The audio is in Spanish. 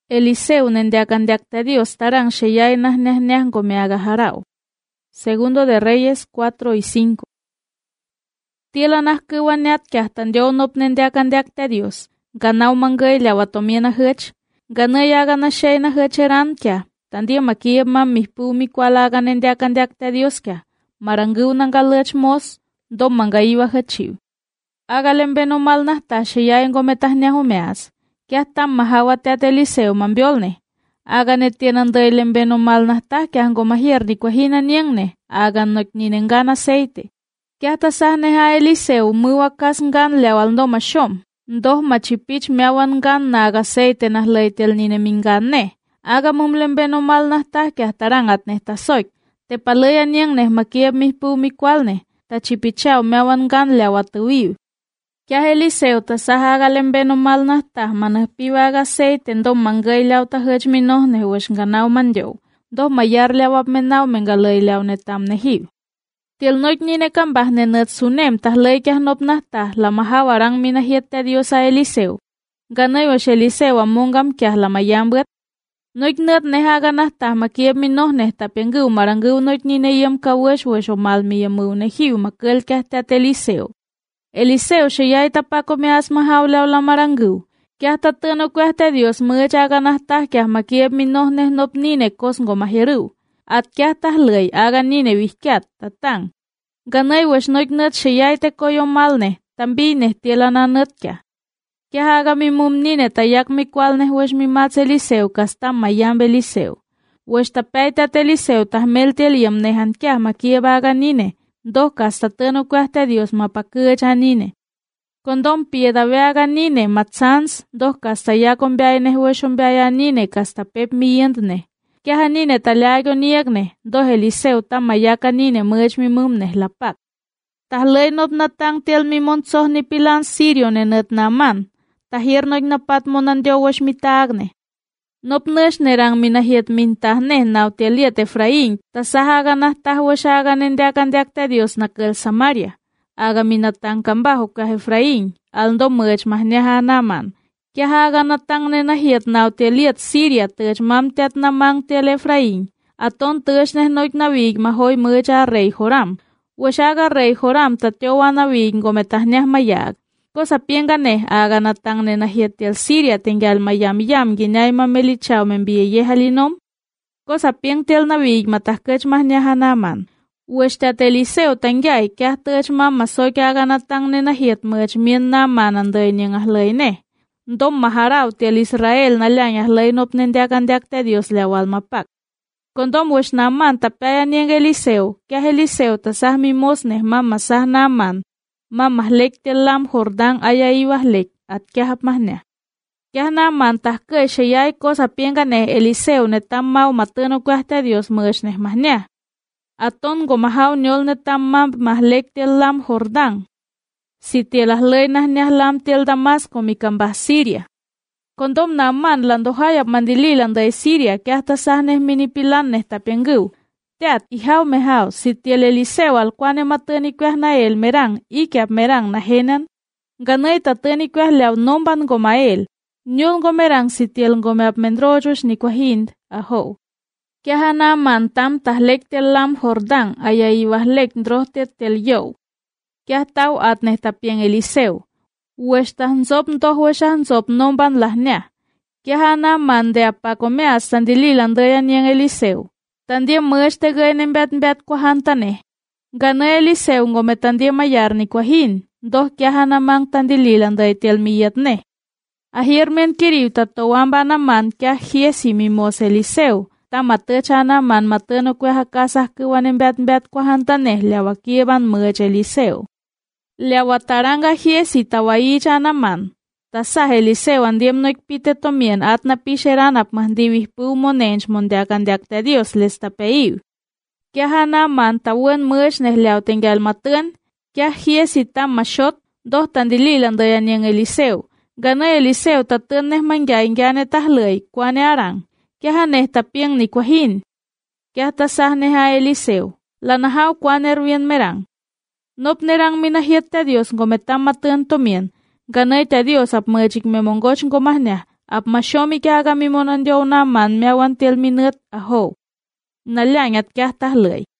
Eliseo nendeacandeacta Dios tarán sheyay nahneahneah gome agajarao. Segundo de Reyes 4 y 5. Tielanah kiwaniat kiahtan nop nendeacandeacta Dios. Ganau mangay lawatomiena hech. Ganay agana sheyna hecheran kia. Tandia makieb mam mihpu mikwala nendeacandeacta Dios kia. Marangu nangalech mos. Dom mangaiwa hechiu. Agalen beno malnah ta sheyay gometahneahumeas. Kia tam mahawateat Eliseo mambiolne. Agane tienen dailen beno malnah ta kia gomahier ni kwahina niengne. Agan noik ninengan aceite. Kia tasahne ha Eliseo muwakas ngan lewal no mashom. Ndoh machipich meawan ngan na aga aceite nah leitel ninemingan ne. Aga mumlen beno malnah ta kia tarangat neh tasoik. Te palaya niengne makieb mihpu mikwalne. Ta chipichao meawan ngan lewatuiu. Kia Eliseo tasaha agalen beno malnah ta manah piwa aga aceite ndom mangay lew ta hech minoh ne wesh nganao mandyo. Doh mayar lewap menao mengalay lew netam nehiu. Til noik nine kambah nenet sunem tah lay kiah nopnah tah lamahawarang minahiet te Dios a Eliseo. Ganay wesh Eliseo amungam kiah lamayambet. Noik net nehaganah tah makieb minoh neh tapenggu maranggu noik nine yem kawesh wesh omal miyamu nehiu makel kiah te Eliseo. Eliseo sheyay tapako meas mahaw lew lamaranggu. Kiah tatano kueh te Dios mecha ganah tah kiah makieb minoh neh nop nine kos ngomahiru. At kiah tah lay aga nine wihkiat tatang. Ganay wesh noik net sheyay te koyo mal neh tambi neh tielana net kiah. Kiah aga mi mum nine tayak mi kwal neh wesh mi mats Eliseo kastam mayambe Eliseo. Wesh tapay tat Eliseo tah meltiel yam nehan kiah makieb aga nine. Doh kasta teno kueh te Dios mapakech anine. Kondom pieda veaga nine matsans, doh kasta yakon beayneh weshon beayanine kasta pep miyendne. Kiah anine talyago niegne, doh Eliseo tamayaka nine mech mi mumneh lapak. Tah ley nop natang tiel mi montsoh ni pilan Sirio nenet naman, tahir noik napat monandio wesh mitagne. Nop nesh nerang minahiet mintah neh nau tieliet Efraín, tasahaganah tah weshaga nendeacandeacta Dios nakel Samaria. Aga minatang kambaho kah Efraín, aldo mech mahneha naman. Kia haga natang nenahiet nau tieliet Siria tej mam tiat namang tiel Efraín. Aton tej neh noik nawig mahoy mecha rey Joram. Weshaga rey Joram tatiowa nawig gometahneah mayag. Cosa pienga neh aga natang nenahiet tiel Siria tengal mayam ginay mamelichao membie halinom. Cosa pieng tiel nawig matahkech mahneha naman. Weshtat Eliseo tangyay kiah tej mam masoy kia aga natang nenahiet mech mien naman anday niyang ahlay neh. Ndom maharaw tiel Israel nalang ahlay nop nendeacandeacta Dios lewal mapak. Kondom wesh naman tapaya niyang Eliseo, kiah Eliseo tasah mimos neh mam masah naman. Mam mahlek tiel lam Jordán ayaiwahlek at kiah mahneah. Kiah naman tahkay sheyay cosa pienga neh Eliseo netam mau mateno kueh te Dios mech neh mahneah. Aton gomahaw nyol netam mam mahlek tiel lam Jordán. Si tiel ahlay nahneah lam tiel Damasco mi kambah Siria. Kondom naman landohayap mandililan day Siria kiah tasah neh minipilan neh tapenggu. Teat ihaw mehaw si tiel Eliseo al kuane mateni kueh na el merang ikiap merang na henan. Ganay tateni kueh lew nomban gomael. Nyul gomerang si tiel gomeap mendrojosh ni kuahind aho. Kiah naman tam tahlek tel lam Jordán ayaiwahlek ndrohtet tel yow. Kiah tau at neh tapieng Eliseo. Weshtah nzop ntoh weshah nzop nomban lahneah. Kiah naman de apakomeas sandililan dayan yang Eliseo. Tandia mech tegay nembet kuahantaneh. Ganay Eliseo ngome tandia mayar ni kuahin. Doh kiah namang tandililan day tiel miyat neh. Ahir men kiriw tatawamba naman kiah hiesi mimos Eliseo. Tamatecha naman mateno kuah kasah kuan nembet kuahantaneh lewakieban mech Eliseo. Lewataranga hiesi tawaicha naman. Tasah Eliseo andiem noik pite tomien at napisheranap mahdiwih pu monench mondeacandeacta Dios les tapeiu. Kiah naman tawen mech neh lew tengal maten, kiah hiesi tam mashot, doh tandililan dayan yang Eliseo. Ganay Eliseo taten neh mangyay ngyane tahlay, kuane arang. Kiah neh tapieng ni kuahin. Kiah tasah neh a Eliseo, lanahaw kuane ruyen merang. Nop nerang minahiet te Dios ngometam maten tomien. Ganay te Dios ap mechik memongoch ngomahneah, Apmashomi kya kami monan diyo na man miawan til minut aho. Nalyang at kya tahlay.